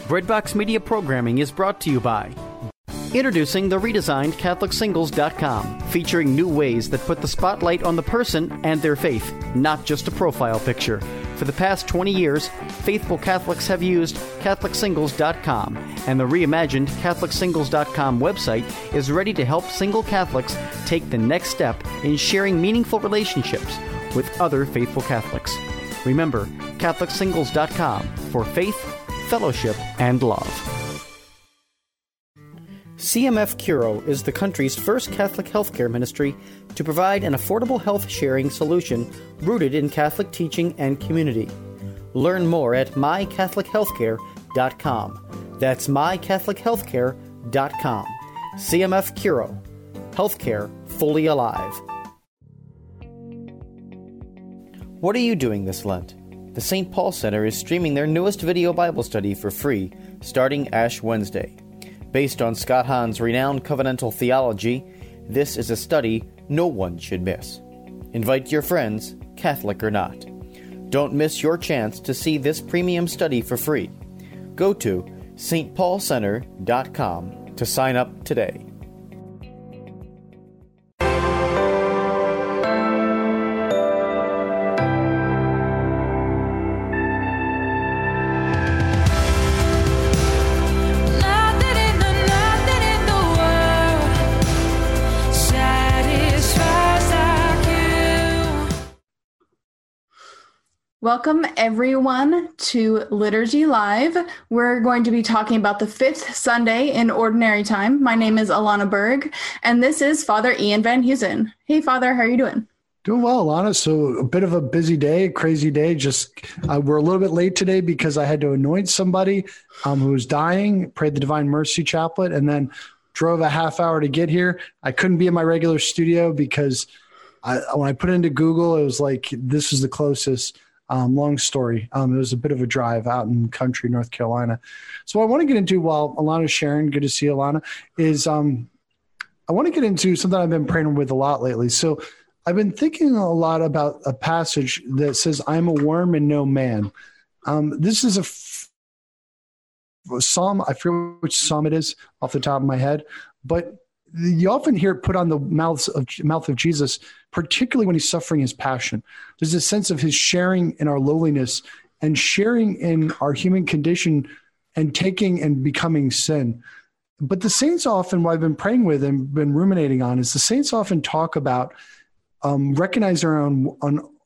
Breadbox Media programming is brought to you by introducing the redesigned CatholicSingles.com, featuring new ways that put the spotlight on the person and their faith, not just a profile picture. For the past 20 years, faithful Catholics have used CatholicSingles.com, and the reimagined CatholicSingles.com website is ready to help single Catholics take the next step in sharing meaningful relationships with other faithful Catholics. Remember, CatholicSingles.com for faith, fellowship, and love. CMF Curo is the country's first Catholic healthcare ministry to provide an affordable health sharing solution rooted in Catholic teaching and community. Learn more at mycatholichealthcare.com. That's mycatholichealthcare.com. CMF Curo. Healthcare fully alive. What are you doing this Lent? The St. Paul Center is streaming their newest video Bible study for free, starting Ash Wednesday. Based on Scott Hahn's renowned covenantal theology, this is a study no one should miss. Invite your friends, Catholic or not. Don't miss your chance to see this premium study for free. Go to stpaulcenter.com to sign up today. Welcome, everyone, to Liturgy Live. We're going to be talking about the fifth Sunday in Ordinary Time. My name is Alana Berg, and this is Father Ian Van Heusen. Hey, Father, how are you doing? Doing well, Alana. So a bit of a busy day, crazy day. Just we're a little bit late today because I had to anoint somebody who was dying, prayed the Divine Mercy Chaplet, and then drove a half hour to get here. I couldn't be in my regular studio because when I put it into Google, it was like this is the closest. Long story. It was a bit of a drive out in country, North Carolina. So what I want to get into while Alana's sharing, good to see Alana, is I want to get into something I've been praying with a lot lately. So I've been thinking a lot about a passage that says, I'm a worm and no man. This is a psalm. I forget which psalm it is off the top of my head, but you often hear it put on the mouth of Jesus, particularly when he's suffering his passion. There's a sense of his sharing in our lowliness and sharing in our human condition and taking and becoming sin. But the saints often, what I've been praying with and been ruminating on, is the saints often talk about recognize our own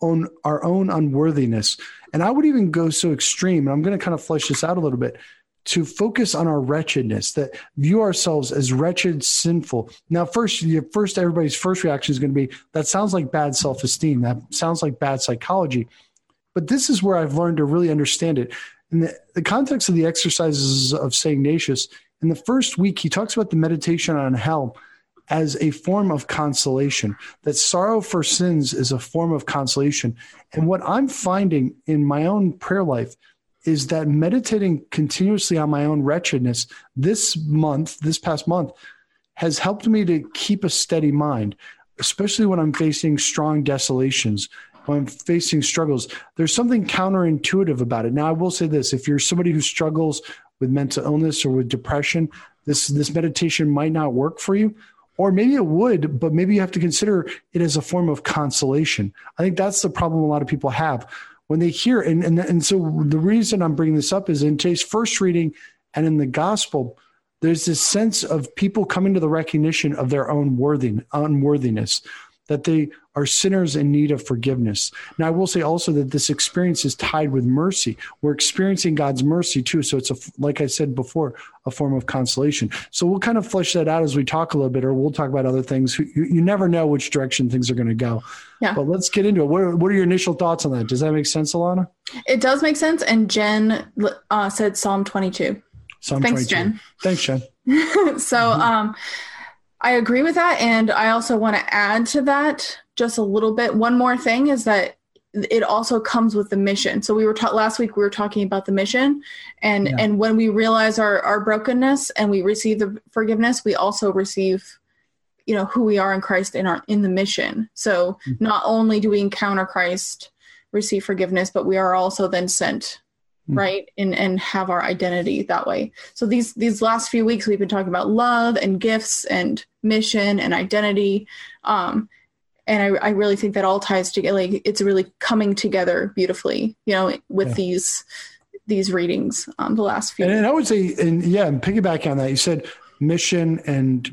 unworthiness. And I would even go so extreme, and I'm going to kind of flesh this out a little bit, to focus on our wretchedness, that view ourselves as wretched, sinful. Now, everybody's first reaction is going to be, that sounds like bad self-esteem. That sounds like bad psychology. But this is where I've learned to really understand it. In the context of the exercises of St. Ignatius, in the first week, he talks about the meditation on hell as a form of consolation, that sorrow for sins is a form of consolation. And what I'm finding in my own prayer life is that meditating continuously on my own wretchedness this past month, has helped me to keep a steady mind, especially when I'm facing strong desolations, when I'm facing struggles. There's something counterintuitive about it. Now, I will say this, if you're somebody who struggles with mental illness or with depression, this meditation might not work for you, or maybe it would, but maybe you have to consider it as a form of consolation. I think that's the problem a lot of people have. When they hear, and so the reason I'm bringing this up is in today's first reading and in the gospel, there's this sense of people coming to the recognition of their own unworthiness, that they are sinners in need of forgiveness. Now, I will say also that this experience is tied with mercy. We're experiencing God's mercy too. So it's, like I said before, a form of consolation. So we'll kind of flesh that out as we talk a little bit, or we'll talk about other things. You never know which direction things are going to go. Yeah. But let's get into it. What are your initial thoughts on that? Does that make sense, Alana? It does make sense. And Jen said Psalm 22. Thanks, 22. Jen. Thanks, Jen. So I agree with that. And I also want to add to that just a little bit. One more thing is that it also comes with the mission. So we were last week, we were talking about the mission, and when we realize our brokenness and we receive the forgiveness, we also receive, who we are in Christ in the mission. So not only do we encounter Christ, receive forgiveness, but we are also then sent right? And have our identity that way. So these last few weeks, we've been talking about love and gifts and mission and identity. And I really think that all ties together. Like, it's really coming together beautifully, with these readings the last few. And I would say, and piggybacking on that, you said mission and,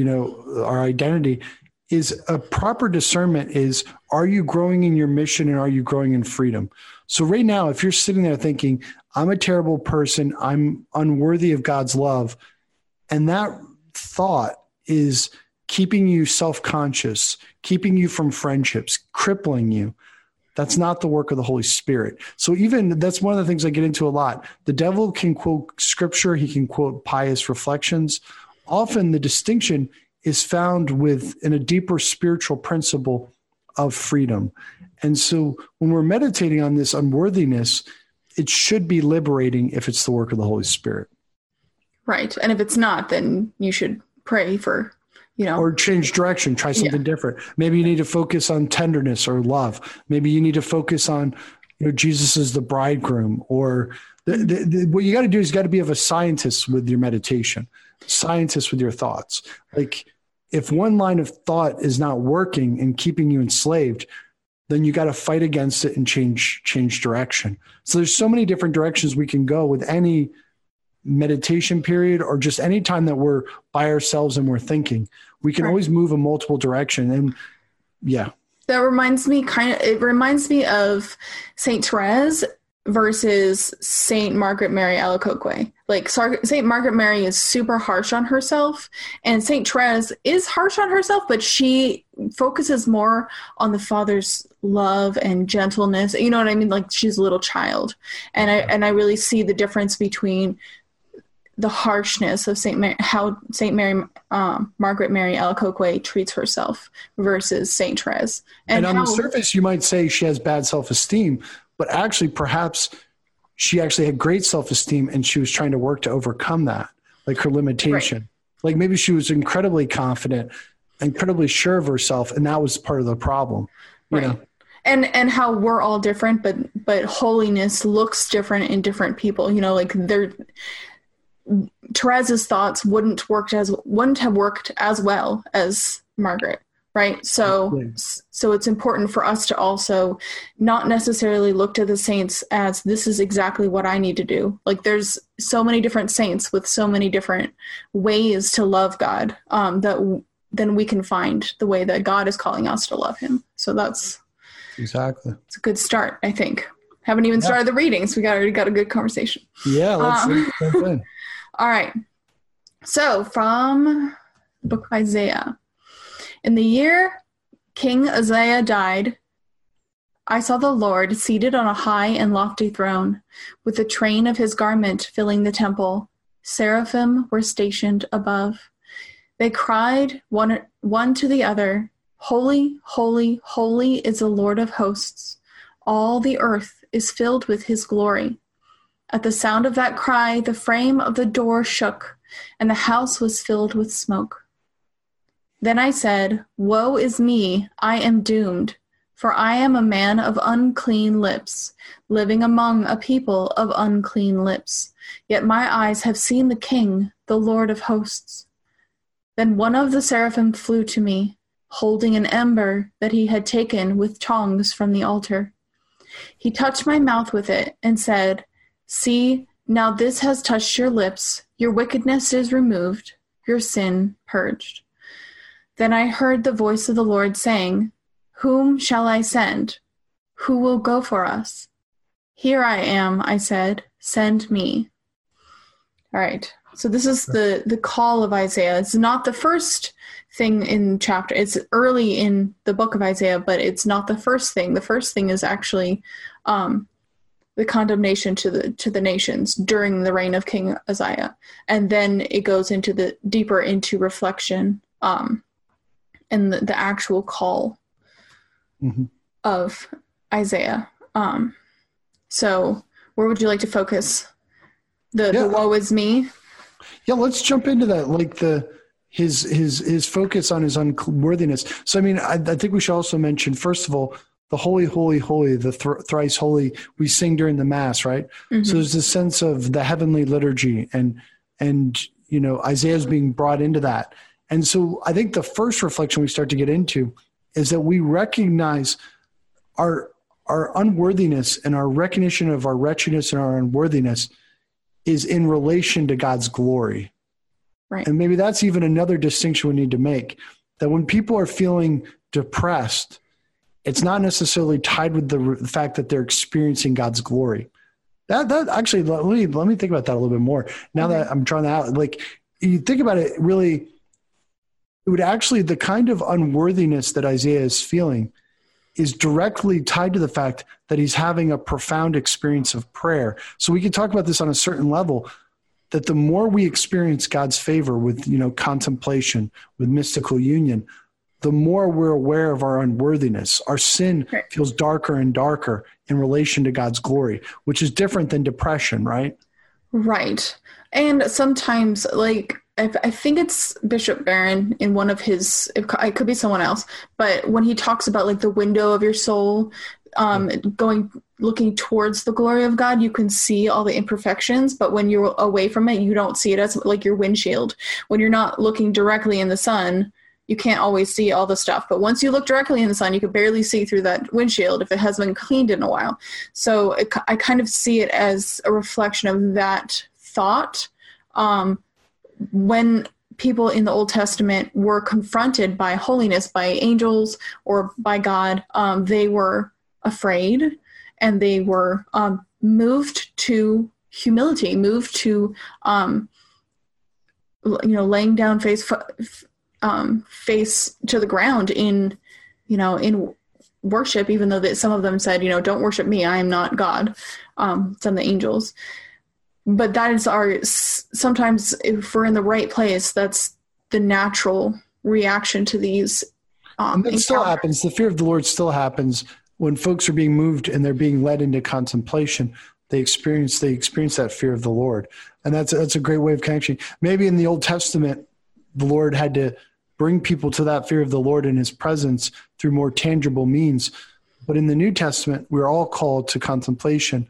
our identity is a proper discernment is, are you growing in your mission and are you growing in freedom? So right now, if you're sitting there thinking, I'm a terrible person, I'm unworthy of God's love, and that thought is keeping you self-conscious, keeping you from friendships, crippling you, that's not the work of the Holy Spirit. So even that's one of the things I get into a lot. The devil can quote scripture. He can quote pious reflections. Often the distinction is found in a deeper spiritual principle of freedom. And so when we're meditating on this unworthiness, it should be liberating if it's the work of the Holy Spirit. Right. And if it's not, then you should pray for, or change direction, try something different. Maybe you need to focus on tenderness or love. Maybe you need to focus on, Jesus is the bridegroom, or what you got to do is you got to be of a scientist with your meditation, scientist with your thoughts. Like, if one line of thought is not working and keeping you enslaved, then you got to fight against it and change direction. So there's so many different directions we can go with any meditation period, or just any time that we're by ourselves and we're thinking. We can always move in multiple directions. And that reminds me of Saint Therese versus Saint Margaret Mary Alacoque. Like, Saint Margaret Mary is super harsh on herself, and Saint Therese is harsh on herself, but she focuses more on the Father's love and gentleness. You know what I mean? Like, she's a little child, and I really see the difference between the harshness of how Saint Margaret Mary Alacoque treats herself versus Saint Therese. And on the surface, you might say she has bad self-esteem, but actually, perhaps she actually had great self-esteem and she was trying to work to overcome that, like her limitation. Right. Like, maybe she was incredibly confident, incredibly sure of herself, and that was part of the problem. You know? And how we're all different, but holiness looks different in different people. Like, Therese's thoughts wouldn't have worked as well as Margaret. Right. So it's important for us to also not necessarily look to the saints as this is exactly what I need to do. Like, there's so many different saints with so many different ways to love God, then we can find the way that God is calling us to love him. So it's a good start, I think. Haven't even started the readings. We already got a good conversation. Yeah. Let's jump in. All right. So from the book of Isaiah. In the year King Uzziah died, I saw the Lord seated on a high and lofty throne, with the train of his garment filling the temple. Seraphim were stationed above. They cried one to the other, Holy, holy, holy is the Lord of hosts. All the earth is filled with his glory. At the sound of that cry, the frame of the door shook, and the house was filled with smoke. Then I said, Woe is me, I am doomed, for I am a man of unclean lips, living among a people of unclean lips. Yet my eyes have seen the King, the Lord of hosts. Then one of the seraphim flew to me, holding an ember that he had taken with tongs from the altar. He touched my mouth with it and said, See, now this has touched your lips, your wickedness is removed, your sin purged. Then I heard the voice of the Lord saying, Whom shall I send? Who will go for us? Here I am, I said, send me. All right. So this is the call of Isaiah. It's not the first thing in chapter. It's early in the book of Isaiah, but it's not the first thing. The first thing is actually the condemnation to the nations during the reign of King Uzziah. And then it goes deeper into reflection and the actual call of Isaiah. So where would you like to focus? The woe is me? Yeah, let's jump into that. Like his focus on his unworthiness. So, I mean, I think we should also mention, first of all, the holy, holy, holy, the thrice holy we sing during the Mass, right? Mm-hmm. So there's this sense of the heavenly liturgy and Isaiah's being brought into that. And so I think the first reflection we start to get into is that we recognize our unworthiness, and our recognition of our wretchedness and our unworthiness is in relation to God's glory. Right. And maybe that's even another distinction we need to make, that when people are feeling depressed, it's not necessarily tied with the fact that they're experiencing God's glory. That actually, let me think about that a little bit more. Now that I'm trying that out, like you think about it, really, it would actually, the kind of unworthiness that Isaiah is feeling is directly tied to the fact that he's having a profound experience of prayer. So we can talk about this on a certain level, that the more we experience God's favor with, contemplation, with mystical union, the more we're aware of our unworthiness. Our sin feels darker and darker in relation to God's glory, which is different than depression, right? Right. And sometimes, like, I think it's Bishop Barron in one of his, it could be someone else, but when he talks about like the window of your soul, looking towards the glory of God, you can see all the imperfections, but when you're away from it, you don't see it as like your windshield. When you're not looking directly in the sun, you can't always see all the stuff. But once you look directly in the sun, you can barely see through that windshield if it has been cleaned in a while. So I kind of see it as a reflection of that thought. When people in the Old Testament were confronted by holiness, by angels or by God, they were afraid, and they were moved to humility, moved to laying down face to the ground in worship, even though some of them said, don't worship me, I am not God, some of the angels. But that is sometimes if we're in the right place, that's the natural reaction to these. And that still happens. The fear of the Lord still happens when folks are being moved and they're being led into contemplation. They experience that fear of the Lord. And that's a great way of connecting. Maybe in the Old Testament, the Lord had to bring people to that fear of the Lord in his presence through more tangible means. But in the New Testament, we're all called to contemplation.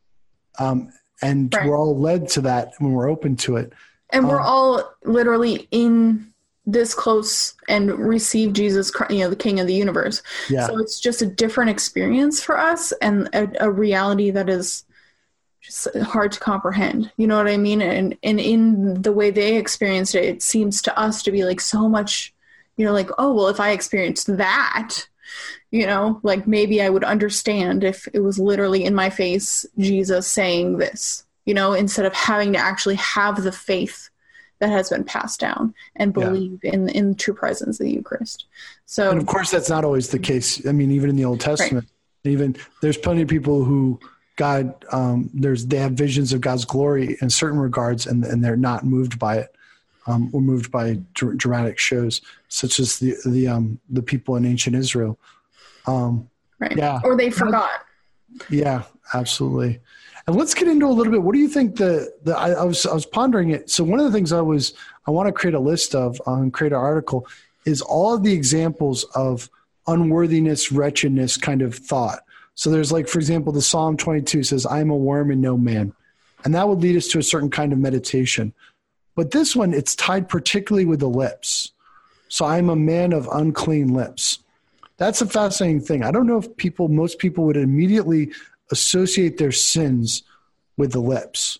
And we're all led to that when we're open to it. And we're all literally in this close and receive Jesus, the King of the universe. Yeah. So it's just a different experience for us, and a reality that is just hard to comprehend. You know what I mean? And in the way they experienced it, it seems to us to be like so much, like, oh, well, if I experienced that, like maybe I would understand if it was literally in my face, Jesus saying this, instead of having to actually have the faith that has been passed down and believe in true presence of the Eucharist. So, and of course, that's not always the case. I mean, even in the Old Testament, even there's plenty of people who God, they have visions of God's glory in certain regards, and they're not moved by it, or moved by dramatic shows, such as the people in ancient Israel. Right. Yeah. Or they forgot. Yeah, absolutely. And let's get into a little bit. What do you think I was pondering it. So one of the things I want to create a list of, create an article, is all of the examples of unworthiness, wretchedness kind of thought. So there's like, for example, the Psalm 22 says, I am a worm and no man. And that would lead us to a certain kind of meditation. But this one, it's tied particularly with the lips. So I'm a man of unclean lips. That's a fascinating thing. I don't know if most people would immediately associate their sins with the lips,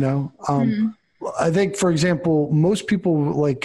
I think, for example, most people like,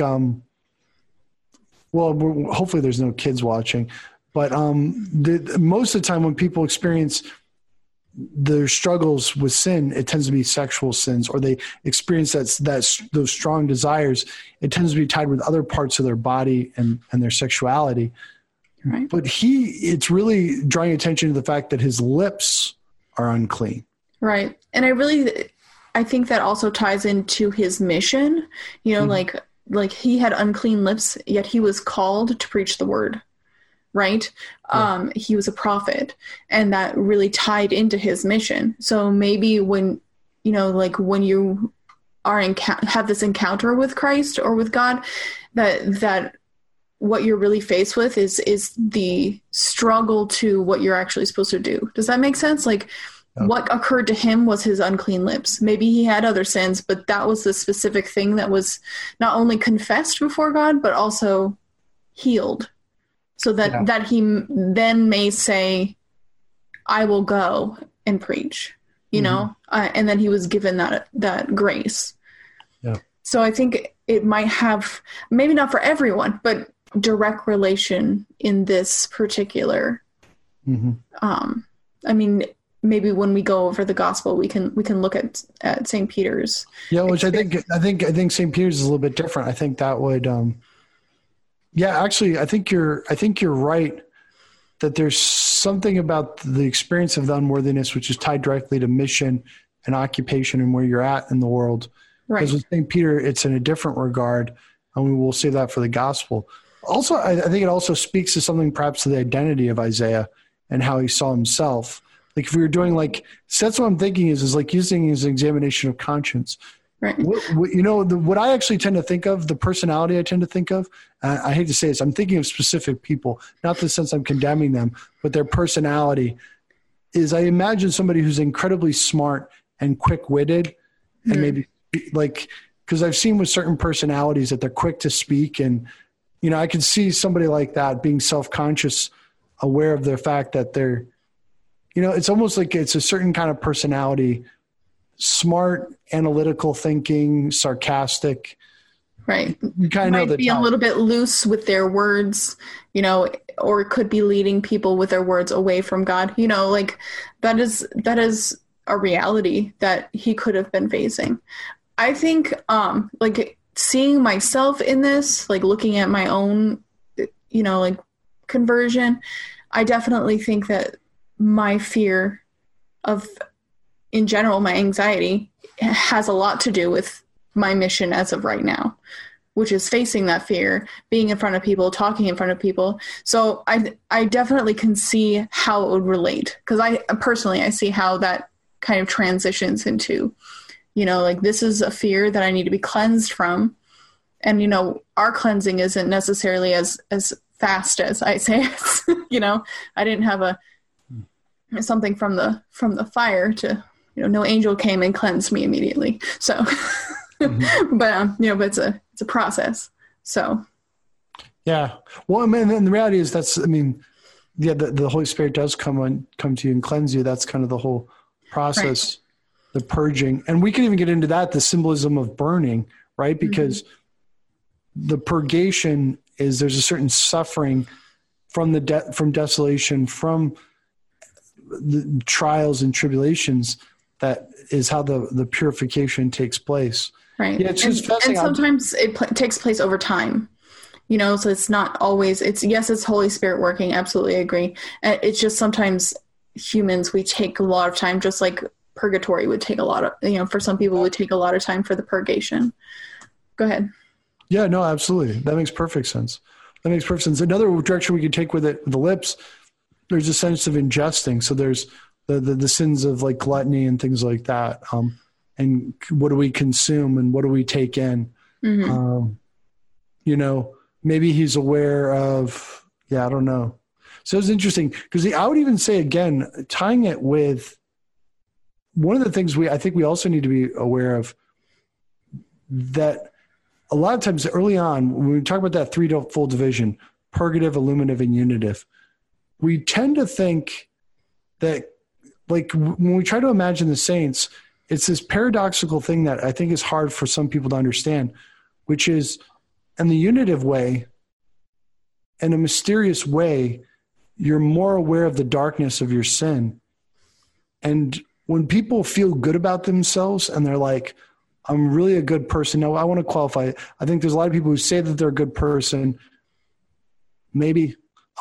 hopefully there's no kids watching, but most of the time when people experience their struggles with sin, it tends to be sexual sins, or they experience those strong desires. It tends to be tied with other parts of their body and their sexuality. Right. But it's really drawing attention to the fact that his lips are unclean. Right. And I think that also ties into his mission, like he had unclean lips, yet he was called to preach the word. Right. Yeah. He was a prophet, and that really tied into his mission. So maybe when you are have this encounter with Christ or with God, that what you're really faced with is the struggle to what you're actually supposed to do. Does that make sense? Like what occurred to him was his unclean lips. Maybe he had other sins, but that was the specific thing that was not only confessed before God, but also healed, so that he then may say, I will go and preach, you know, and then he was given that grace. Yeah. So I think it might have, maybe not for everyone, but direct relation in this particular. I mean, maybe when we go over the gospel, we can look at St. Peter's. Yeah, which I think St. Peter's is a little bit different. I think that would, actually, I think you're right that there's something about the experience of the unworthiness, which is tied directly to mission and occupation and where you're at in the world. Right. Because with St. Peter, it's in a different regard, and we will save that for the gospel. Also, I think it also speaks to something perhaps to the identity of Isaiah and how he saw himself. Like if we were doing so that's what I'm thinking is like using as an examination of conscience. Right. What I actually tend to think of, the personality I tend to think of, I hate to say this, I'm thinking of specific people, not in the sense I'm condemning them, but their personality is I imagine somebody who's incredibly smart and quick-witted and maybe because I've seen with certain personalities that they're quick to speak and, I can see somebody like that being self-conscious, aware of the fact that they're, it's almost like it's a certain kind of personality, smart, analytical thinking, sarcastic. Right. You kind of know be a little bit loose with their words, or it could be leading people with their words away from God. That is a reality that he could have been facing. I think, seeing myself in this, looking at my own, conversion, I definitely think that my fear of, in general, my anxiety has a lot to do with my mission as of right now, which is facing that fear, being in front of people, talking in front of people. So I definitely can see how it would relate, because I see how that kind of transitions into, this is a fear that I need to be cleansed from. And, our cleansing isn't necessarily as fast as I say it. I didn't have something from the fire to, no angel came and cleansed me immediately. So, but it's a process. So. Yeah. Well, I mean, and the reality is the Holy Spirit does come to you and cleanse you. That's kind of the whole process, right. The purging. And we can even get into that, the symbolism of burning, right? Because the purgation is there's a certain suffering from from desolation, from the trials and tribulations. That is how the purification takes place. Right. Yeah, and sometimes it takes place over time, so it's not always, it's Holy Spirit working. Absolutely agree. It's just sometimes humans, we take a lot of time, just like purgatory would take a lot of, for some people would take a lot of time for the purgation. Go ahead. Yeah, no, absolutely. That makes perfect sense. Another direction we could take with it, with the lips, there's a sense of ingesting. So there's the sins of gluttony and things like that. And what do we consume and what do we take in? Maybe he's aware of, I don't know. So it's interesting because I would even say, again, tying it with one of the things I think we also need to be aware of, that a lot of times early on, when we talk about that threefold division, purgative, illuminative, and unitive, we tend to think that when we try to imagine the saints, it's this paradoxical thing that I think is hard for some people to understand, which is in the unitive way, in a mysterious way, you're more aware of the darkness of your sin. And when people feel good about themselves and they're like, I'm really a good person. Now, I want to qualify. I think there's a lot of people who say that they're a good person, maybe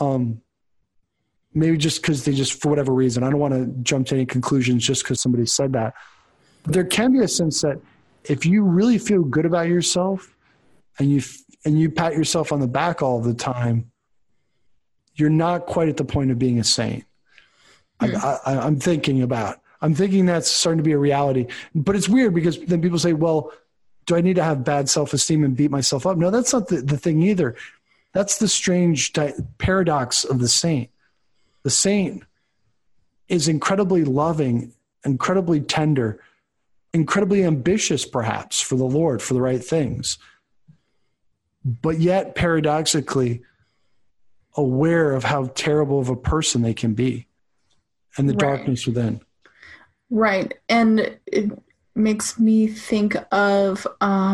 just because they for whatever reason, I don't want to jump to any conclusions just because somebody said that. But there can be a sense that if you really feel good about yourself and you pat yourself on the back all the time, you're not quite at the point of being a saint. I'm thinking that's starting to be a reality. But it's weird because then people say, well, do I need to have bad self-esteem and beat myself up? No, that's not the thing either. That's the strange paradox of the saint. The saint is incredibly loving, incredibly tender, incredibly ambitious, perhaps, for the Lord, for the right things, but yet paradoxically aware of how terrible of a person they can be and the darkness within. Right. And it makes me think of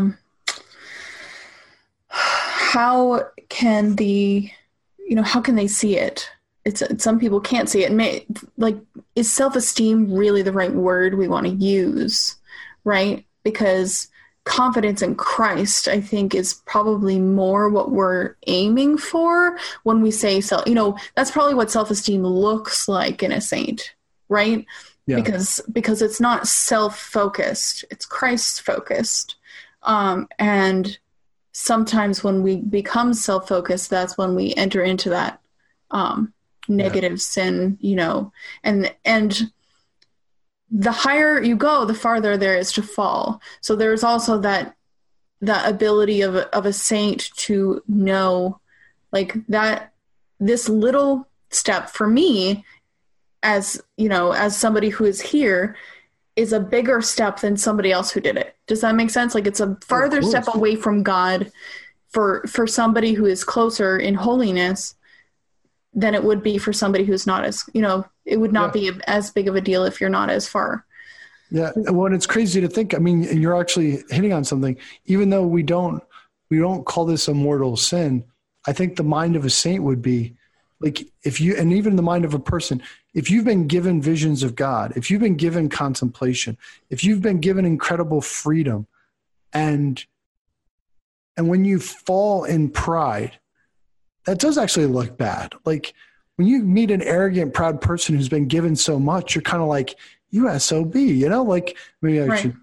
how can they see it? It's some people can't see it. Is self-esteem really the right word we want to use? Right? Because confidence in Christ, I think, is probably more what we're aiming for when we say that's probably what self-esteem looks like in a saint, right? Yeah. Because it's not self-focused, it's Christ-focused. And sometimes when we become self-focused, that's when we enter into that negative sin, and the higher you go, the farther there is to fall. So there's also that ability of a saint to know, that this little step for me, as somebody who is here, is a bigger step than somebody else who did it. Does that make sense? It's a farther step away from God for somebody who is closer in holiness than it would be for somebody who's not as, it would not be as big of a deal if you're not as far. Yeah. Well, and it's crazy to think, you're actually hitting on something, even though we don't call this a mortal sin. I think the mind of a saint would be and even the mind of a person, if you've been given visions of God, if you've been given contemplation, if you've been given incredible freedom, and when you fall in pride, that does actually look bad. When you meet an arrogant, proud person who's been given so much, you're kind of like, you SOB, maybe I should.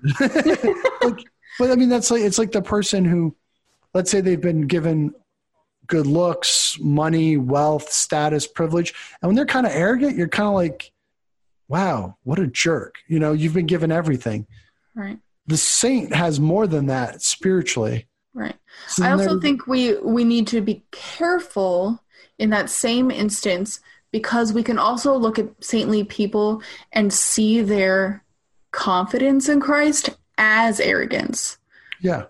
But it's like the person who, let's say they've been given good looks, money, wealth, status, privilege. And when they're kind of arrogant, you're kind of like, wow, what a jerk. You've been given everything. Right. The saint has more than that spiritually. Right. So I also think we need to be careful in that same instance, because we can also look at saintly people and see their confidence in Christ as arrogance. Yeah.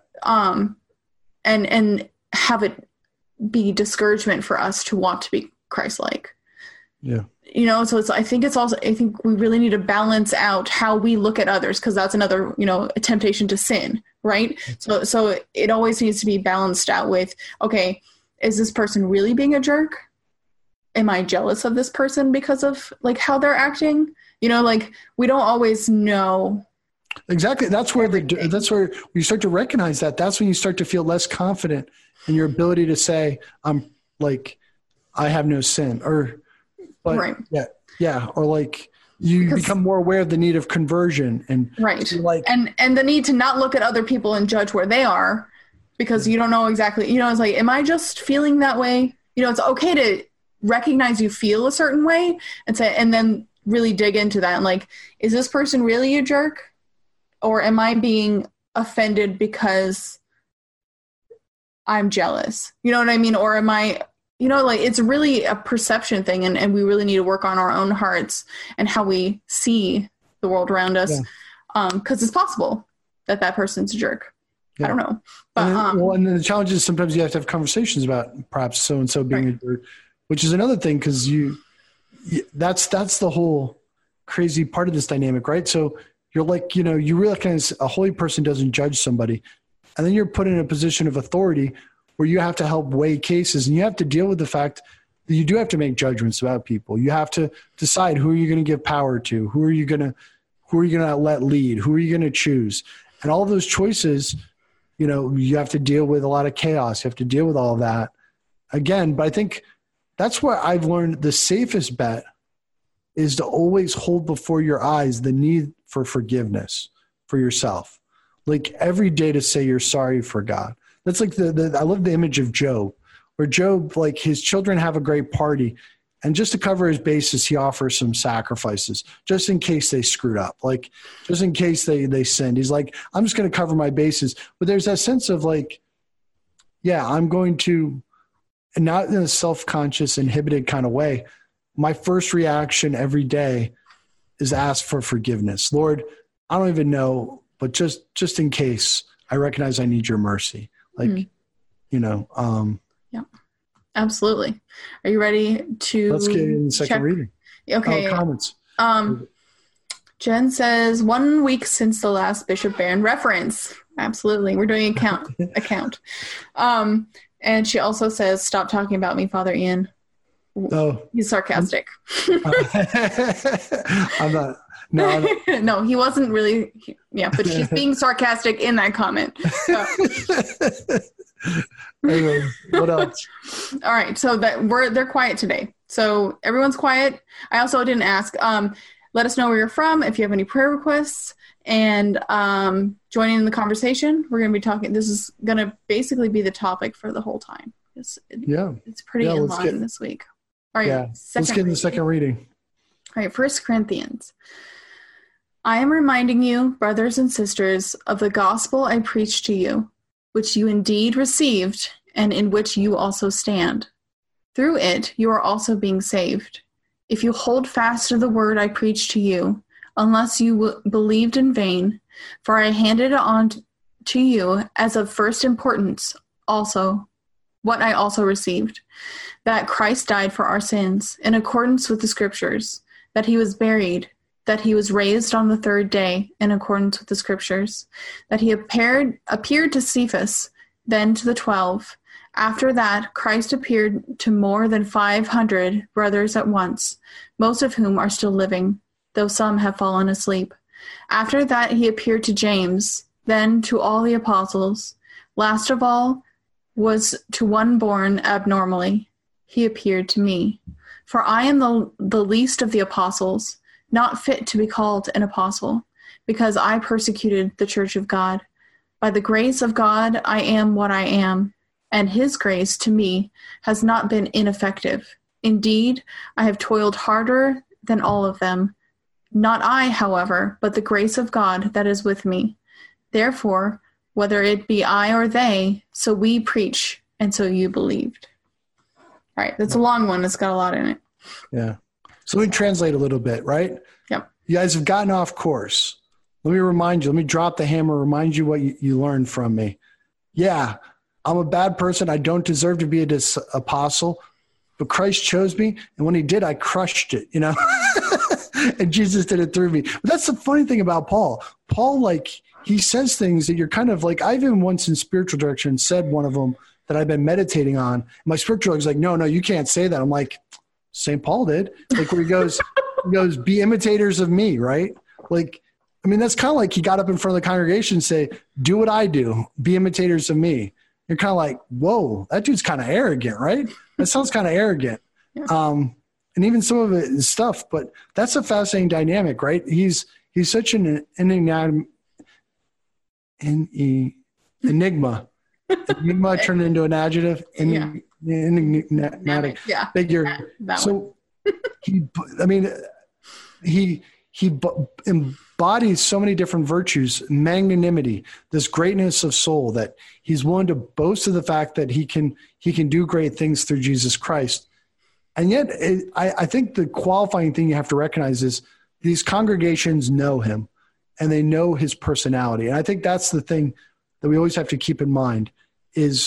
And have it be discouragement for us to want to be Christ-like. Yeah. So I think we really need to balance out how we look at others, because that's another, a temptation to sin, right? So it always needs to be balanced out with, okay, is this person really being a jerk? Am I jealous of this person because of how they're acting? We don't always know. Exactly. That's where you start to recognize that. That's when you start to feel less confident in your ability to say, I have no sin, right. Yeah. Or you become more aware of the need of conversion and right. And the need to not look at other people and judge where they are, because you don't know exactly, it's am I just feeling that way? It's okay to recognize you feel a certain way and then really dig into that. And is this person really a jerk? Or am I being offended because I'm jealous? You know what I mean? Or am I, it's really a perception thing, and we really need to work on our own hearts and how we see the world around us. Yeah. Because it's possible that person's a jerk. Yeah. I don't know. But, and then the challenge is sometimes you have to have conversations about perhaps so-and-so being right. a jerk, which is another thing, because that's the whole crazy part of this dynamic, right? So you're you realize a holy person doesn't judge somebody, and then you're put in a position of authority where you have to help weigh cases, and you have to deal with the fact that you do have to make judgments about people. You have to decide who are you going to give power to, who are you going to let lead, who are you going to choose, and all of those choices. You have to deal with a lot of chaos. You have to deal with all of that again. But I think that's where I've learned the safest bet is to always hold before your eyes the need for forgiveness for yourself. Every day to say you're sorry for God. That's I love the image of Job, where Job, his children have a great party, and just to cover his bases, he offers some sacrifices just in case they screwed up, just in case they sinned. He's like, I'm just going to cover my bases. But there's that sense of I'm going to, and not in a self-conscious, inhibited kind of way, my first reaction every day is ask for forgiveness. Lord, I don't even know, but just in case, I recognize I need your mercy. Like, Yeah, absolutely. Are you ready to let's get in the second reading? Okay. Comments. Jen says 1 week since the last Bishop Barron reference. Absolutely. We're doing a count. And she also says, stop talking about me, Father Ian. Oh, he's sarcastic. I'm not. No, no, he wasn't really. Yeah, but she's being sarcastic in that comment. So. Anyway, what else? All right, so they're quiet today. So everyone's quiet. I also didn't ask. Let us know where you're from if you have any prayer requests, and joining in the conversation. We're going to be talking. This is going to basically be the topic for the whole time. It's pretty in line this week. All right, let's get in the second reading. All right, 1 Corinthians. I am reminding you, brothers and sisters, of the gospel I preached to you, which you indeed received, and in which you also stand. Through it, you are also being saved, if you hold fast to the word I preached to you, unless you believed in vain, for I handed it on to you as of first importance also, what I also received, that Christ died for our sins, in accordance with the Scriptures, that he was buried, that he was raised on the third day, in accordance with the Scriptures, that he appeared to Cephas, then to the 12. After that, Christ appeared to more than 500 brothers at once, most of whom are still living, though some have fallen asleep. After that, he appeared to James, then to all the apostles. Last of all was to one born abnormally. He appeared to me. For I am the least of the apostles, not fit to be called an apostle, because I persecuted the church of God. By the grace of God, I am what I am, and his grace to me has not been ineffective. Indeed, I have toiled harder than all of them. Not I, however, but the grace of God that is with me. Therefore, whether it be I or they, so we preach, and so you believed. All right, that's a long one. It's got a lot in it. Yeah. So let me translate a little bit, right? Yep. You guys have gotten off course. Let me remind you. Let me drop the hammer, remind you what you learned from me. Yeah, I'm a bad person. I don't deserve to be an apostle, but Christ chose me, and when he did, I crushed it, and Jesus did it through me. But that's the funny thing about Paul. Paul, he says things that you're kind of like, I've even once in spiritual direction said one of them that I've been meditating on. My spiritual director's like, no, you can't say that. I'm like, St. Paul did. Where he goes, be imitators of me, right? That's kind of like he got up in front of the congregation and say, do what I do, be imitators of me. You're kind of like, whoa, that dude's kind of arrogant, right? That sounds kind of arrogant. Yeah. And even some of it is stuff, but that's a fascinating dynamic, right? He's such an enigma. Enigma turned into an adjective. Enigmatic figure. So he embodies so many different virtues, magnanimity, this greatness of soul, that he's willing to boast of the fact that he can do great things through Jesus Christ. And yet I think the qualifying thing you have to recognize is these congregations know him and they know his personality. And I think that's the thing that we always have to keep in mind is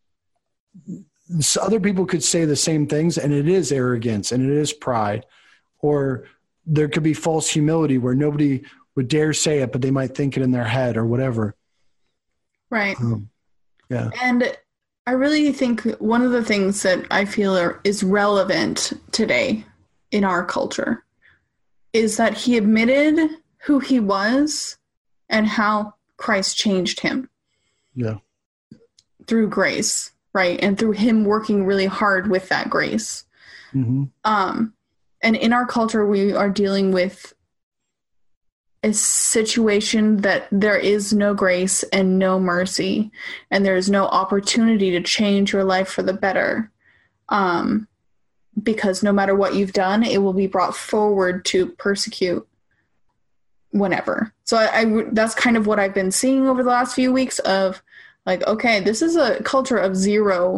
other people could say the same things, and it is arrogance and it is pride, or there could be false humility where nobody would dare say it, but they might think it in their head or whatever. Right. Yeah. And I really think one of the things that I feel is relevant today in our culture is that he admitted who he was and how Christ changed him. Yeah. Through grace, right? And through him working really hard with that grace. Mm-hmm. And in our culture, we are dealing with a situation that there is no grace and no mercy, and there is no opportunity to change your life for the better. Because no matter what you've done, it will be brought forward to persecute whenever. So I that's kind of what I've been seeing over the last few weeks of okay, this is a culture of zero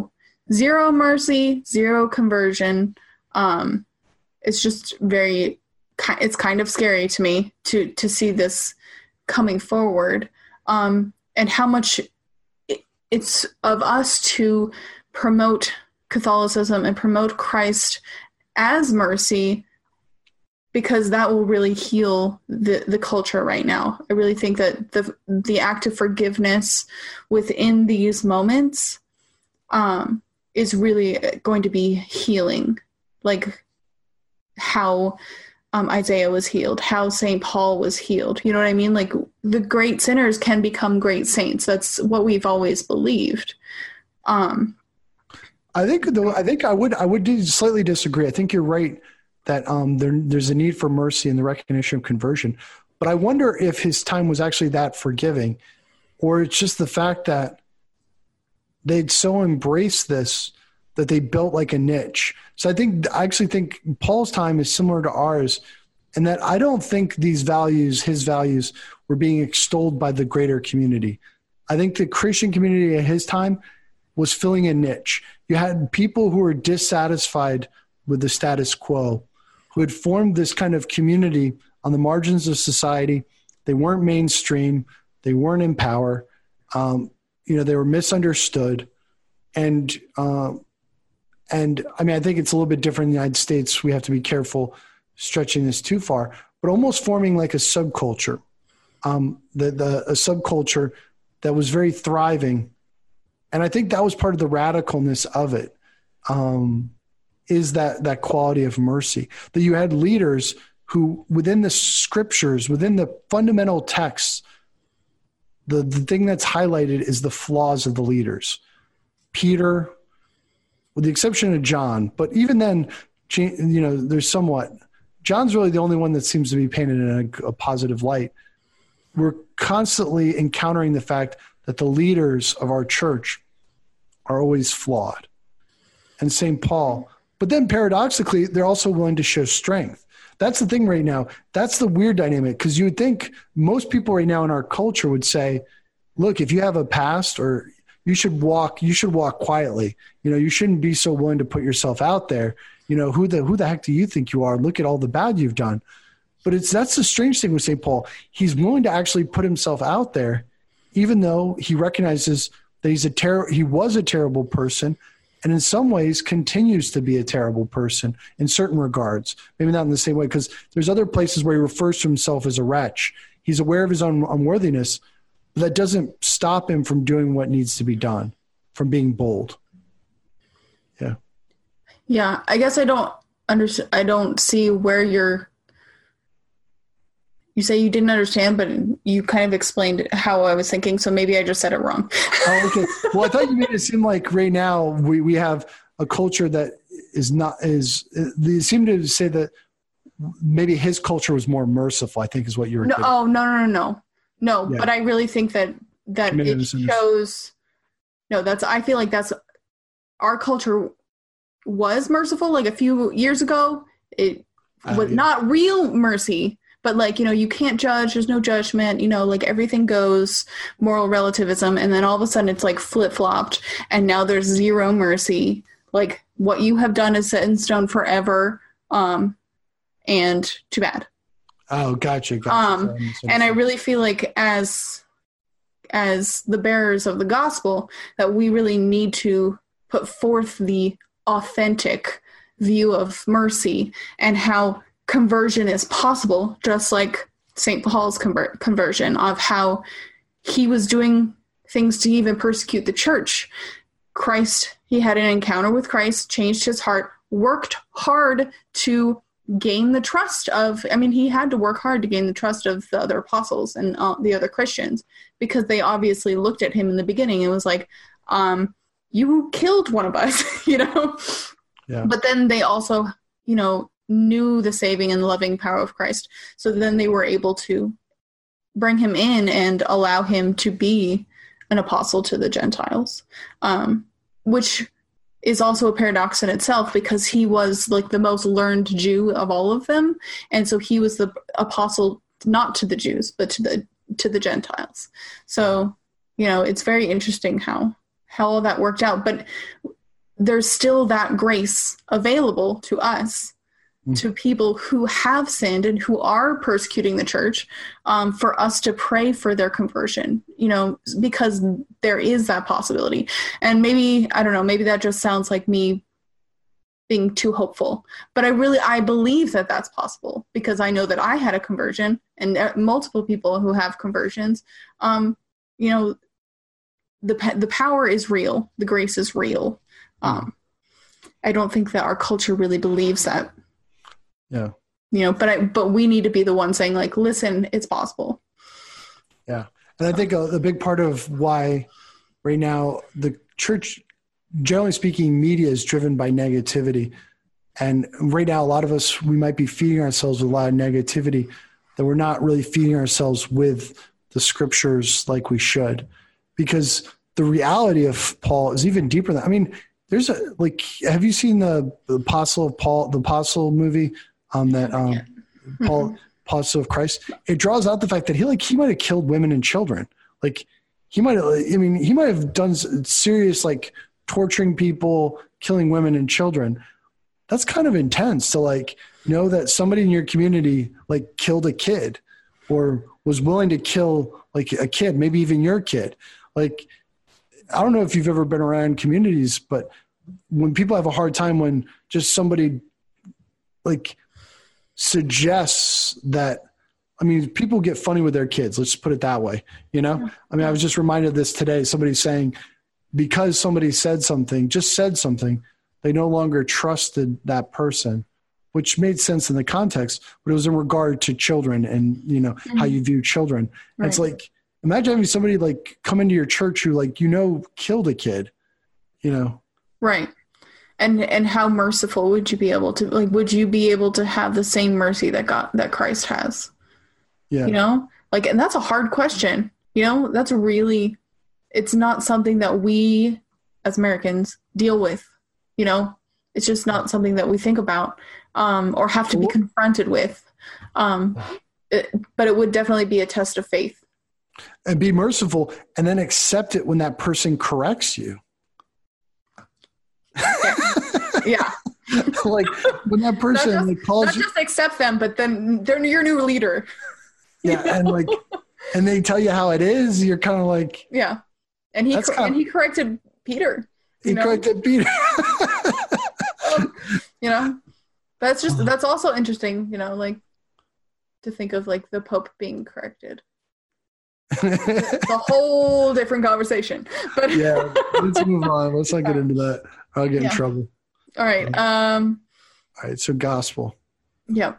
zero mercy, zero conversion. It's just it's kind of scary to me to see this coming forward, and how much it's of us to promote Catholicism and promote Christ as mercy, because that will really heal the culture right now. I really think that the act of forgiveness within these moments is really going to be healing, like how Isaiah was healed, how St. Paul was healed. You know what I mean? Like, the great sinners can become great saints. That's what we've always believed. I think I would slightly disagree. I think you're right that there's a need for mercy and the recognition of conversion. But I wonder if his time was actually that forgiving, or it's just the fact that they'd so embraced this that they built like a niche. So I actually think Paul's time is similar to ours, and that I don't think his values were being extolled by the greater community. I think the Christian community at his time was filling a niche. You had people who were dissatisfied with the status quo, who had formed this kind of community on the margins of society. They weren't mainstream. They weren't in power. They were misunderstood. And I mean, I think it's a little bit different in the United States. We have to be careful stretching this too far, but almost forming like a subculture, a subculture that was very thriving. And I think that was part of the radicalness of it, is that quality of mercy, that you had leaders who, within the scriptures, within the fundamental texts, the thing that's highlighted is the flaws of the leaders. Peter, with the exception of John, but even then, there's John's really the only one that seems to be painted in a positive light. We're constantly encountering the fact that the leaders of our church are always flawed. And St. Paul, but then paradoxically, they're also willing to show strength. That's the thing right now. That's the weird dynamic, because you would think most people right now in our culture would say, look, if you have a past, or you should walk quietly. You shouldn't be so willing to put yourself out there. Who the heck do you think you are? Look at all the bad you've done. But that's the strange thing with St. Paul. He's willing to actually put himself out there, even though he recognizes that he was a terrible person, and in some ways continues to be a terrible person in certain regards. Maybe not in the same way, because there's other places where he refers to himself as a wretch. He's aware of his own unworthiness, but that doesn't stop him from doing what needs to be done, from being bold. Yeah. Yeah. I guess I don't understand. I don't see where you say you didn't understand, but you kind of explained how I was thinking. So maybe I just said it wrong. Oh, okay. Well, I thought you made it seem like right now we have a culture that they seem to say that maybe his culture was more merciful, I think is what you were No, oh, no. No, Yeah. but I really think that it shows. No, I feel like that's our culture was merciful. Like a few years ago, it was not real mercy, but like, you can't judge. There's no judgment. Like everything goes, moral relativism, and then all of a sudden it's like flip flopped, and now there's zero mercy. Like what you have done is set in stone forever, and too bad. Oh, gotcha. And I really feel like as the bearers of the gospel, that we really need to put forth the authentic view of mercy and how conversion is possible, just like St. Paul's conversion, of how he was doing things to even persecute the church. He had an encounter with Christ, changed his heart, worked hard to gain the trust he had to work hard to gain the trust of the other apostles and the other Christians, because they obviously looked at him in the beginning and was like, you killed one of us, Yeah. But then they also, knew the saving and loving power of Christ. So then they were able to bring him in and allow him to be an apostle to the Gentiles, which is also a paradox in itself, because he was like the most learned Jew of all of them. And so he was the apostle, not to the Jews, but to the Gentiles. So, it's very interesting how all that worked out. But there's still that grace available to us, to people who have sinned and who are persecuting the church, for us to pray for their conversion, because there is that possibility. And maybe, I don't know, maybe that just sounds like me being too hopeful, but I believe that that's possible, because I know that I had a conversion, and multiple people who have conversions. The power is real. The grace is real. I don't think that our culture really believes that. Yeah. But we need to be the one saying, like, listen, it's possible. Yeah. And I think the big part of why right now the church, generally speaking, media is driven by negativity. And right now, a lot of us, we might be feeding ourselves with a lot of negativity, that we're not really feeding ourselves with the scriptures like we should. Because the reality of Paul is even deeper than, have you seen the Apostle of Paul, the Apostle movie, Paul, Apostle of Christ? It draws out the fact that he might have killed women and children. Like he might have done serious, like, torturing people, killing women and children. That's kind of intense to know that somebody in your community killed a kid, or was willing to kill a kid, maybe even your kid. I don't know if you've ever been around communities, but when people have a hard time when just somebody suggests that, people get funny with their kids. Let's put it that way. I was just reminded of this today. Somebody saying, because somebody said something, they no longer trusted that person, which made sense in the context, but it was in regard to children and, how you view children. Right. It's imagine having somebody come into your church who killed a kid, Right. And how merciful would you be able to, would you be able to have the same mercy that Christ has? Yeah. And that's a hard question. That's really, it's not something that we as Americans deal with, it's just not something that we think about, or have to be confronted with. But it would definitely be a test of faith. And be merciful, and then accept it when that person corrects you. Yeah. When that person calls not you, just accept them, but then they're your new leader. Yeah. And and they tell you how it is. You're kind of yeah. And he corrected Peter. Corrected Peter. That's also interesting, to think of the Pope being corrected. It's a whole different conversation. But yeah, let's move on. Let's not get into that. I'll get in trouble. All right. All right. So gospel. Yep.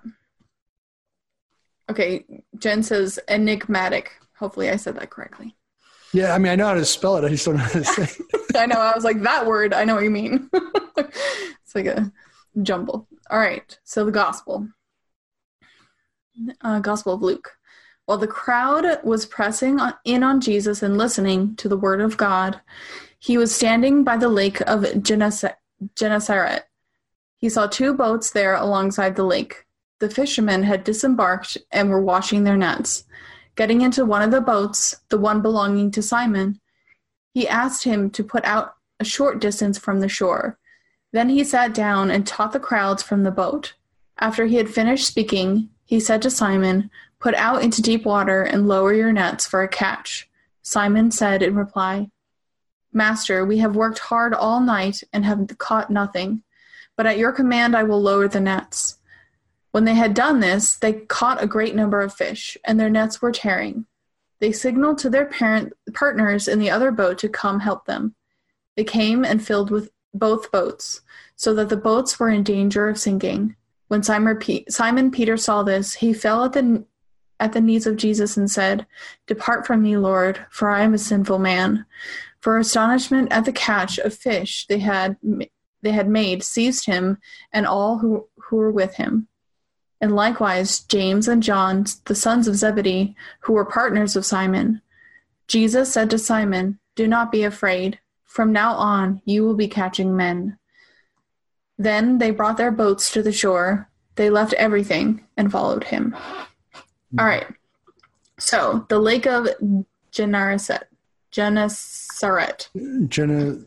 Okay. Jen says enigmatic. Hopefully I said that correctly. Yeah. I know how to spell it. I just don't know how to say it. I know. I was like, that word, I know what you mean. It's like a jumble. All right. So the gospel. Gospel of Luke. While the crowd was pressing in on Jesus and listening to the word of God, he was standing by the lake of Gennesaret. He saw two boats there alongside the lake. The fishermen had disembarked and were washing their nets. Getting into one of the boats, the one belonging to Simon, he asked him to put out a short distance from the shore. Then he sat down and taught the crowds from the boat. After he had finished speaking, he said to Simon, "Put out into deep water and lower your nets for a catch." Simon said in reply, "Master, we have worked hard all night and have caught nothing, but at your command I will lower the nets." When they had done this, they caught a great number of fish, and their nets were tearing. They signaled to their partners in the other boat to come help them. They came and filled with both boats, so that the boats were in danger of sinking. When Simon Peter saw this, he fell at the knees of Jesus and said, "Depart from me, Lord, for I am a sinful man." For astonishment at the catch of fish they had made seized him and all who were with him. And likewise James and John, the sons of Zebedee, who were partners of Simon. Jesus said to Simon, "Do not be afraid. From now on you will be catching men." Then they brought their boats to the shore. They left everything and followed him. All right. So the lake of Gennesaret.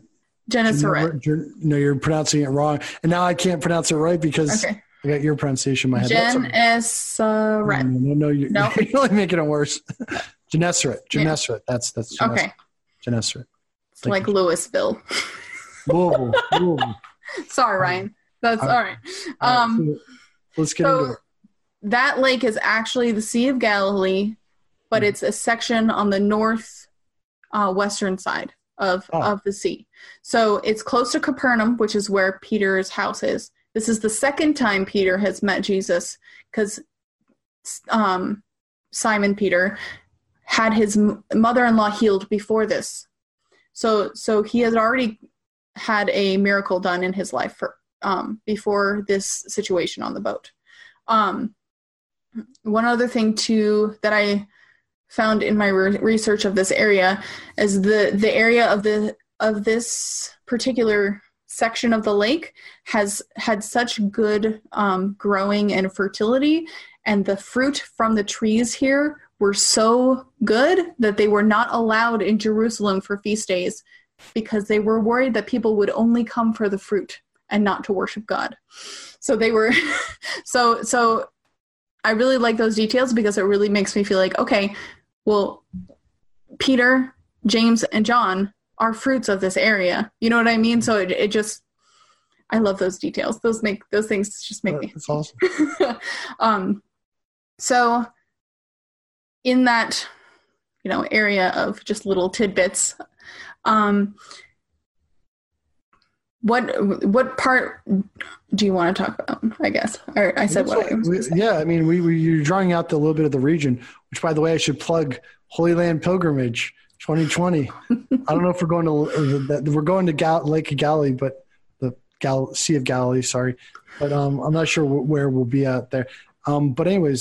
Gennesaret. No, you're pronouncing it wrong. And now I can't pronounce it right because I got your pronunciation in my head. Gennesaret. No, you're only making it worse. Gennesaret. That's Gennesaret. Okay. Gennesaret. It's like Louisville. Louisville. Sorry, Ryan. That's all right. So let's get into it. That lake is actually the Sea of Galilee, but it's a section on the north western side of the sea. So it's close to Capernaum, which is where Peter's house is. This is the second time Peter has met Jesus, because Simon Peter had his mother-in-law healed before this. So he has already had a miracle done in his life before this situation on the boat. One other thing too that I found in my research of this area is the area of this particular section of the lake has had such good growing and fertility, and the fruit from the trees here were so good that they were not allowed in Jerusalem for feast days, because they were worried that people would only come for the fruit and not to worship God. So they were so I really like those details, because it really makes me feel like, okay, well, Peter, James, and John are fruits of this area. You know what I mean? So it just, I love those details. Those things just make me. That's awesome. So in that, area of just little tidbits, what part do you want to talk about? I guess I said what I was going to say. Yeah, I mean, you're drawing out a little bit of the region, which, by the way, I should plug Holy Land Pilgrimage 2020. I don't know if we're going to Lake of Galilee, but the Sea of Galilee. Sorry, but I'm not sure where we'll be out there. But anyways,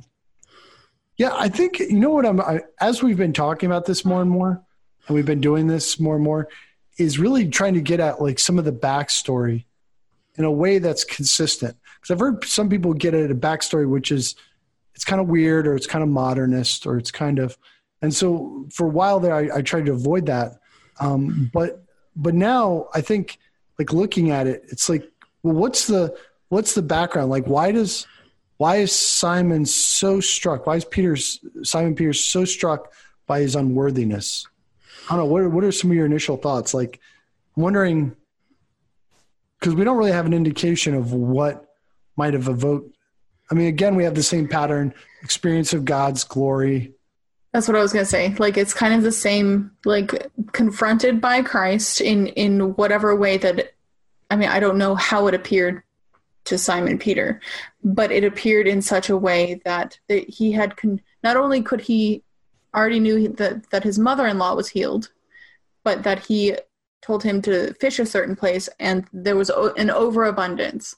yeah, I think as we've been talking about this more and more, and we've been doing this more and more, is really trying to get at like some of the backstory in a way that's consistent. Because I've heard some people get at a backstory which is, it's kind of weird, or it's kind of modernist, or it's kind of, and so for a while there I tried to avoid that. But now I think, like, looking at it, it's like, well, what's the background? Like, why is Simon so struck? Why is Simon Peter so struck by his unworthiness? I don't know. What are some of your initial thoughts? Like, I'm wondering, because we don't really have an indication of what might have evoked. I mean, again, we have the same pattern, experience of God's glory. That's what I was going to say. Like, it's kind of the same, like, confronted by Christ in whatever way that, I mean, I don't know how it appeared to Simon Peter, but it appeared in such a way that he had, not only could he already knew that his mother-in-law was healed, but that he told him to fish a certain place, and there was an overabundance.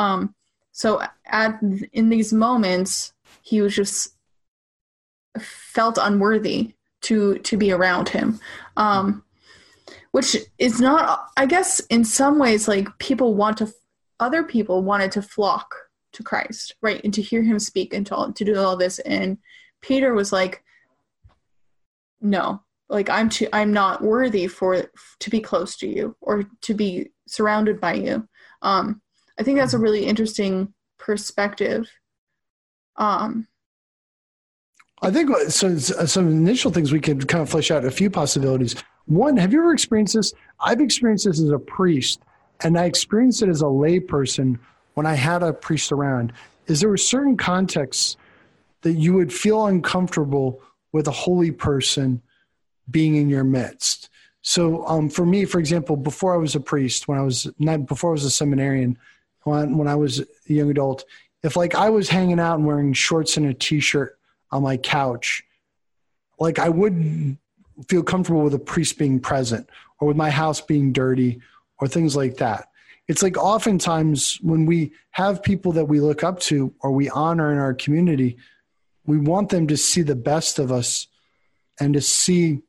So in these moments, he was just felt unworthy to be around him, which is not, I guess, in some ways, like, other people wanted to flock to Christ, right, and to hear him speak and to do all this, and Peter was like, no, like, I'm not worthy to be close to you or to be surrounded by you. I think that's a really interesting perspective. I think so. Some initial things we could kind of flesh out a few possibilities. One, have you ever experienced this? I've experienced this as a priest, and I experienced it as a lay person when I had a priest around. Is there were certain contexts that you would feel uncomfortable with a holy person being in your midst. So for me, for example, before I was a priest, before I was a seminarian, when I was a young adult, if like I was hanging out and wearing shorts and a t-shirt on my couch, like I wouldn't feel comfortable with a priest being present, or with my house being dirty, or things like that. It's like oftentimes when we have people that we look up to or we honor in our community, we want them to see the best of us and to see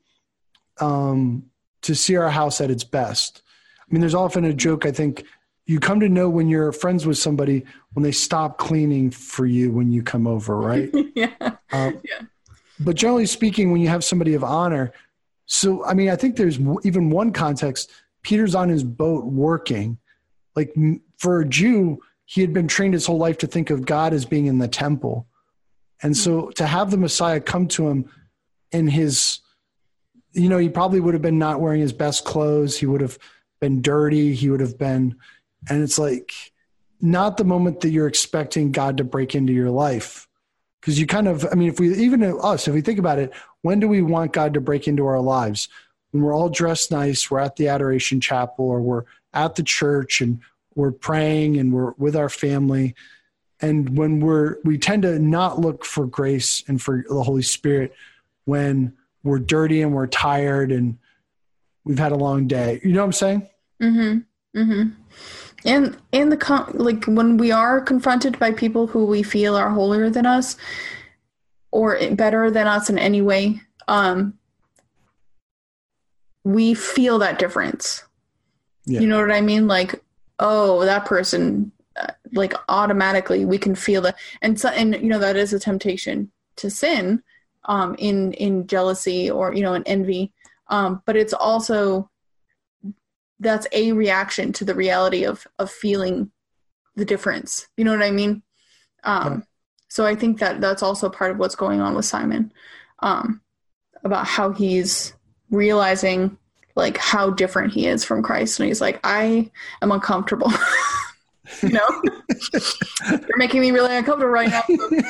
our house at its best. I mean, there's often a joke, I think, you come to know when you're friends with somebody when they stop cleaning for you when you come over, right? Yeah. But generally speaking, when you have somebody of honor, so, I mean, I think there's even one context Peter's on his boat working. Like for a Jew, he had been trained his whole life to think of God as being in the temple. And so to have the Messiah come to him in his, he probably would have been not wearing his best clothes. He would have been dirty. He would have been, and it's like not the moment that you're expecting God to break into your life. Because you kind of, if we think about it, when do we want God to break into our lives? When we're all dressed nice, we're at the Adoration Chapel, or we're at the church and we're praying and we're with our family. And when we tend to not look for grace and for the Holy Spirit when we're dirty and we're tired and we've had a long day. You know what I'm saying? Mm-hmm. Mm-hmm. And like when we are confronted by people who we feel are holier than us or better than us in any way, we feel that difference. Yeah. You know what I mean? Like, oh, that person, like automatically we can feel that. And that is a temptation to sin, in jealousy or, in envy. But it's also, that's a reaction to the reality of feeling the difference. You know what I mean? So I think that's also part of what's going on with Simon, about how he's realizing like how different he is from Christ. And he's like, I am uncomfortable. You're making me really uncomfortable right now.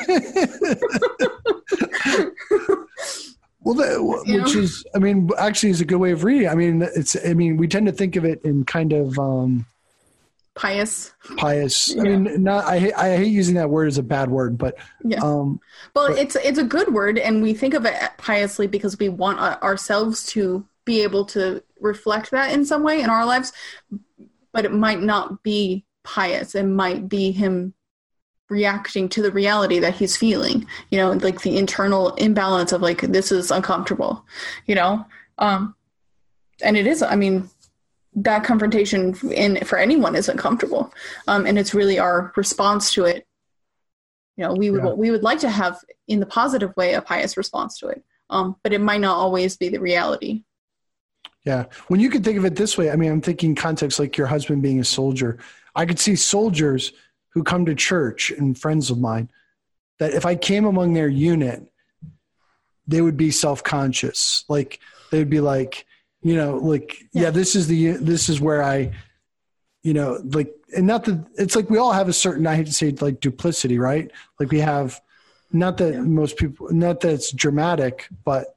Well, which is, actually is a good way of reading. We tend to think of it in kind of pious. Yeah. I hate using that word as a bad word, but yeah. It's a good word, and we think of it piously because we want ourselves to be able to reflect that in some way in our lives. But it might not be pious. It might be him reacting to the reality that he's feeling, like the internal imbalance of like, this is uncomfortable, and it is, that confrontation for anyone is uncomfortable. And it's really our response to it. We would like to have in the positive way, a pious response to it. But it might not always be the reality. Yeah. When you could think of it this way, I'm thinking context, like your husband being a soldier. I could see soldiers who come to church and friends of mine that if I came among their unit, they would be self-conscious. Like they would be like, this is where I, and not that it's like, we all have a certain, I hate to say like duplicity, right? Like we have, not that most people, not that it's dramatic, but,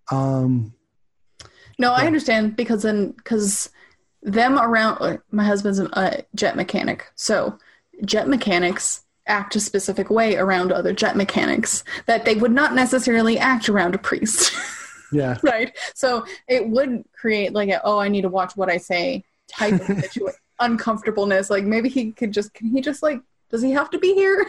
no, I understand because them around, my husband's a jet mechanic. So jet mechanics act a specific way around other jet mechanics that they would not necessarily act around a priest. Yeah. Right. So it would create like I need to watch what I say type of uncomfortableness. Like maybe does he have to be here?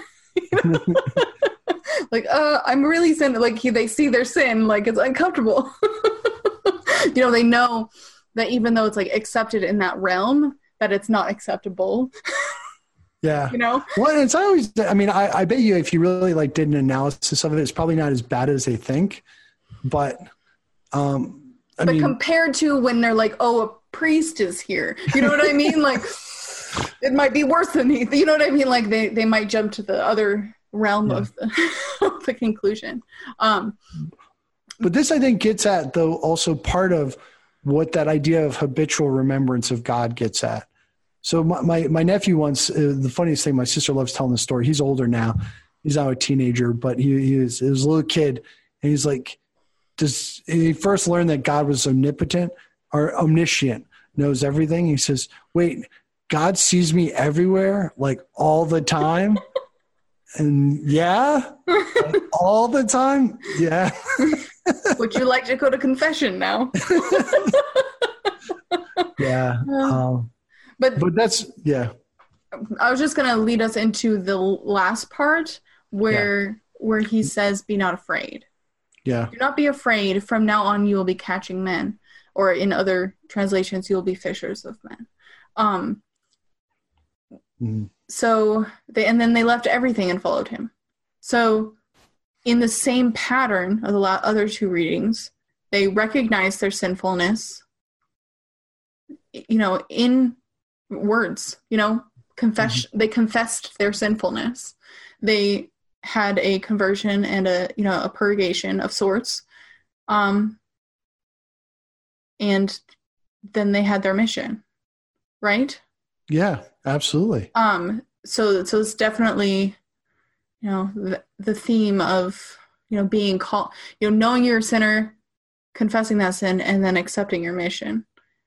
Like, I'm really sin. Like they see their sin, like it's uncomfortable. They know that even though it's like accepted in that realm, that it's not acceptable. Yeah. Well, it's always, I bet you if you really like did an analysis of it, it's probably not as bad as they think, but, compared to when they're like, oh, a priest is here, you know what I mean? Like it might be worse than you know what I mean? Like they might jump to the other realm of the conclusion. But this, I think, gets at, though, also part of what that idea of habitual remembrance of God gets at. So my nephew once, the funniest thing, my sister loves telling the story. He's older now. He's now a teenager, but he was a little kid. And he's like, he first learned that God was omnipotent or omniscient, knows everything. He says, wait, God sees me everywhere, like all the time? And like, all the time? Yeah. Would you like to go to confession now? Yeah. But that's, yeah. I was just going to lead us into the last part where he says, be not afraid. Yeah. Do not be afraid. From now on, you will be catching men. Or in other translations, you will be fishers of men. So then they left everything and followed him. So in the same pattern of the other two readings, they recognized their sinfulness. in words, they confessed their sinfulness. They had a conversion and a purgation of sorts. And then they had their mission, right? Yeah, absolutely. So it's definitely, the theme of, being called, knowing you're a sinner, confessing that sin, and then accepting your mission.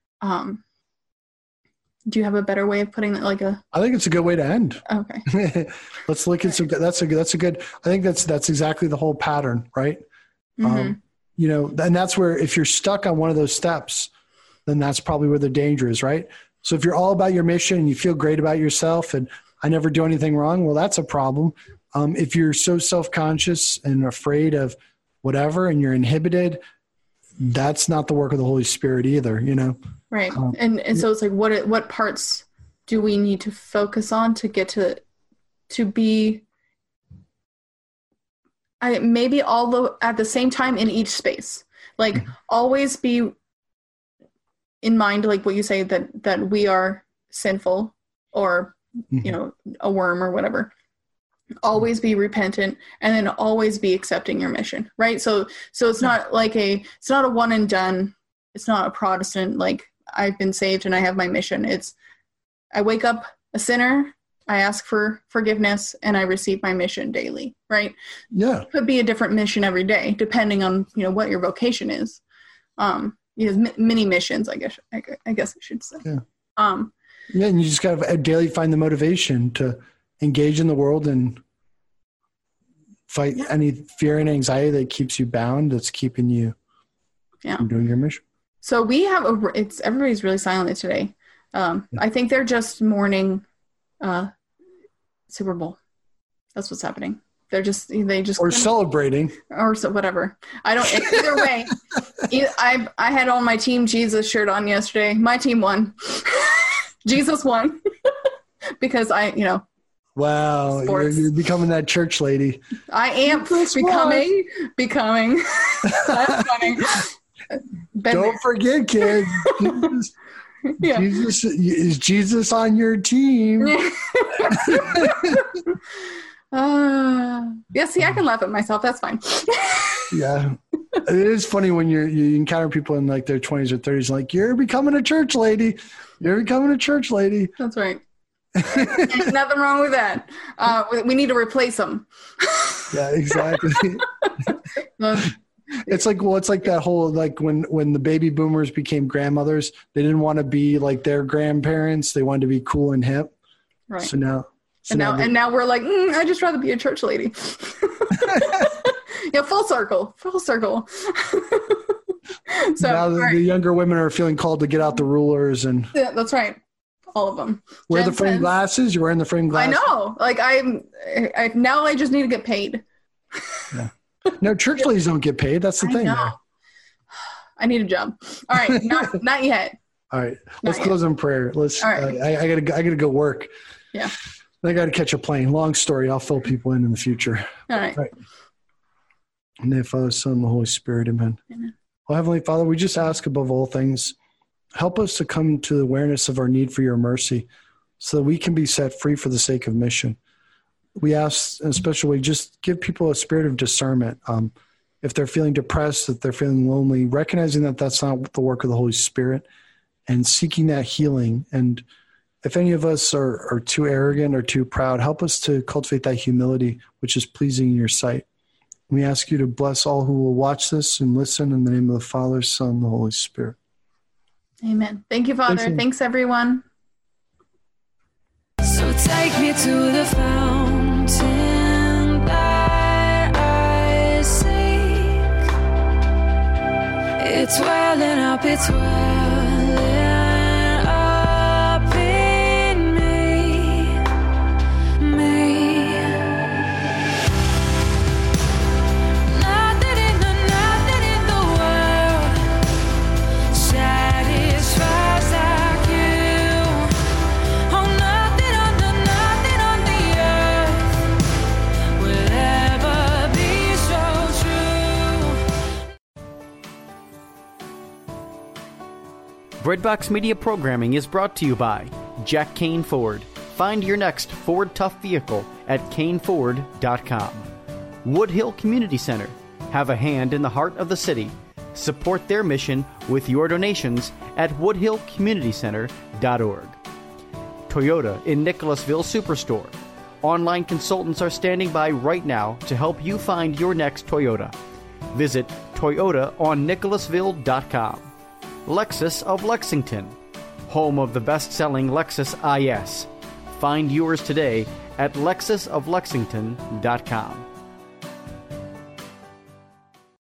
Do you have a better way of putting that? I think it's a good way to end. Okay. Let's look at some. That's a good. I think that's exactly the whole pattern, right? Mm-hmm. And that's where if you're stuck on one of those steps, then that's probably where the danger is, right? So if you're all about your mission and you feel great about yourself and I never do anything wrong, well, that's a problem. If you're so self-conscious and afraid of whatever and you're inhibited, that's not the work of the Holy Spirit either, Right. And so it's what parts do we need to focus on to get to be maybe all at the same time in each space, always be in mind, what you say, that we are sinful or, a worm or whatever. Always be repentant and then always be accepting your mission. Right. So it's not it's not a one and done. It's not a Protestant, I've been saved and I have my mission. It's, I wake up a sinner, I ask for forgiveness, and I receive my mission daily. Right. Yeah. It could be a different mission every day, depending on, what your vocation is. Many missions, I guess I should say. Yeah. And you just got to daily find the motivation to engage in the world and fight any fear and anxiety that keeps you bound, that's keeping you from doing your mission. So we have everybody's really silent today. I think they're just mourning Super Bowl. That's what's happening. They just or celebrating or so whatever. I don't either way. I had on my Team Jesus shirt on yesterday. My team won. Jesus won because Wow, you're becoming that church lady. I am becoming. That's funny. Don't forget, kids. Jesus, is Jesus on your team? See, I can laugh at myself. That's fine. Yeah. It is funny when you encounter people in their 20s or 30s, you're becoming a church lady. You're becoming a church lady. That's right. There's nothing wrong with that. We need to replace them. Yeah, exactly. It's like that whole, when the baby boomers became grandmothers, they didn't want to be like their grandparents. They wanted to be cool and hip. Right. So now we're like, I'd just rather be a church lady. Yeah, full circle. So now the younger women are feeling called to get out the rulers and. Yeah, that's right. All of them. Wear the framed glasses. You're wearing the framed glasses. I know. Now I just need to get paid. Yeah. No, church ladies don't get paid. That's the thing. There. I need a job. All right, not yet. All right, let's close in prayer. Let's. All right. I gotta go work. Yeah. I gotta catch a plane. Long story. I'll fill people in the future. All right. In the name of the Father, Son, and the Holy Spirit. Amen. Amen. Well, Heavenly Father, we just ask above all things, help us to come to the awareness of our need for your mercy, so that we can be set free for the sake of mission. We ask, in a special way, just give people a spirit of discernment. If they're feeling depressed, if they're feeling lonely, recognizing that that's not the work of the Holy Spirit, and seeking that healing. And if any of us are too arrogant or too proud, help us to cultivate that humility, which is pleasing in your sight. We ask you to bless all who will watch this and listen in the name of the Father, Son, and the Holy Spirit. Amen. Thank you, Father. Thanks everyone. So take me to the fountain that I seek. It's welling up, it's welling up in me. Nothing in the world satisfies like you. Oh, nothing on the earth will ever be so true. Breadbox Media programming is brought to you by Jack Kane Ford. Find your next Ford Tough vehicle at caneford.com. Woodhill Community Center. Have a hand in the heart of the city. Support their mission with your donations at woodhillcommunitycenter.org. Toyota in Nicholasville Superstore. Online consultants are standing by right now to help you find your next Toyota. Visit toyotaonnicholasville.com. Lexus of Lexington, home of the best-selling Lexus IS. Find yours today at lexusoflexington.com.